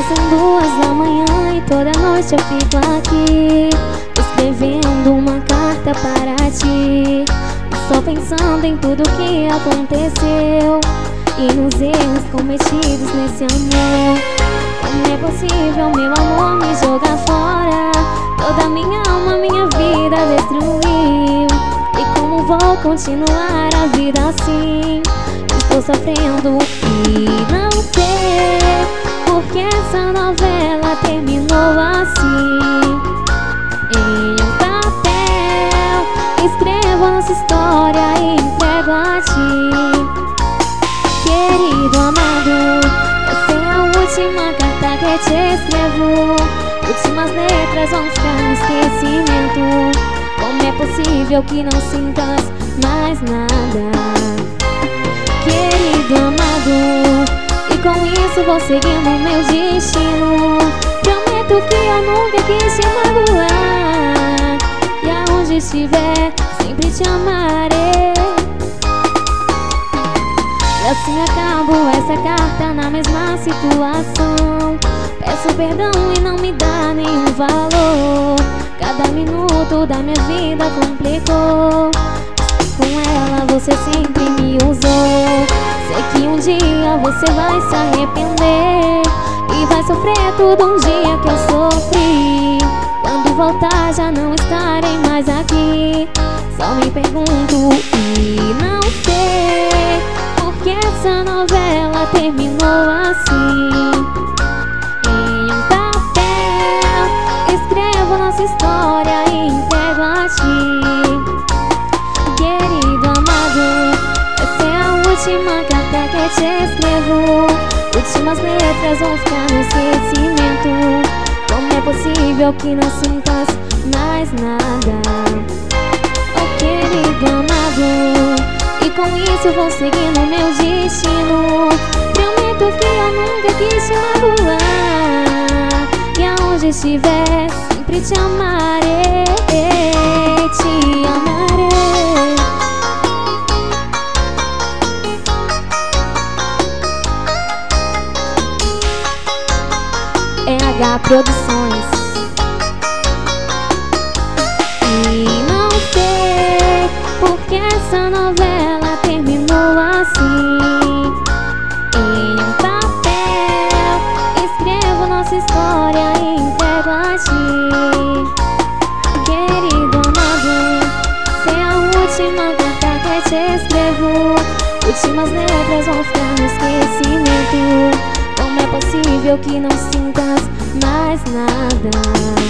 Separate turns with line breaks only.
são 2 da manhã e toda noite eu fico aqui escrevendo uma carta para ti. Só pensando em tudo que aconteceu e nos erros cometidos nesse amor. Como é possível, meu amor, me jogar fora? Toda minha alma, minha vida destruiu. E como vou continuar a vida assim? Estou sofrendo e não sei porque essa novela terminou assim. Em um papel escrevo a nossa história e entrego a ti. Querido amado, essa é a última carta que te escrevo. Últimas letras vão ficar no esquecimento. Como é possível que não sintas mais nada? Querido amado, e com isso vou seguindo o meu destino. Prometo que eu nunca quis te magoar, e aonde estiver sempre te amarei. E assim acabo essa carta na mesma situação. Peço perdão e não me dá nenhum valor. Cada minuto da minha vida complicou. Com ela você sempre me usou. Sei que um dia você vai se arrepender e vai sofrer tudo um dia que eu sofri. Quando voltar já não estarei mais aqui. Só me pergunto e não sei porque essa novela terminou assim. Em um papel escrevo nossa história e entrego a ti. Querido amado, essa é a última carta que te escrevo. Últimas letras vão ficar no esquecimento. Como é possível que não sintas mais nada? Oh querido amado, e com isso vou seguindo o meu destino. Prometo que eu nunca quis te magoar, e aonde estiver sempre te amarei. Te amarei. EH Produções. E não sei porque essa novela terminou assim. Em um papel escrevo nossa história e entrego a ti. Querido amado, essa é a última carta que te escrevo. Últimas letras vão ficar no esquecimento. Como é possível que não sintas mais nada?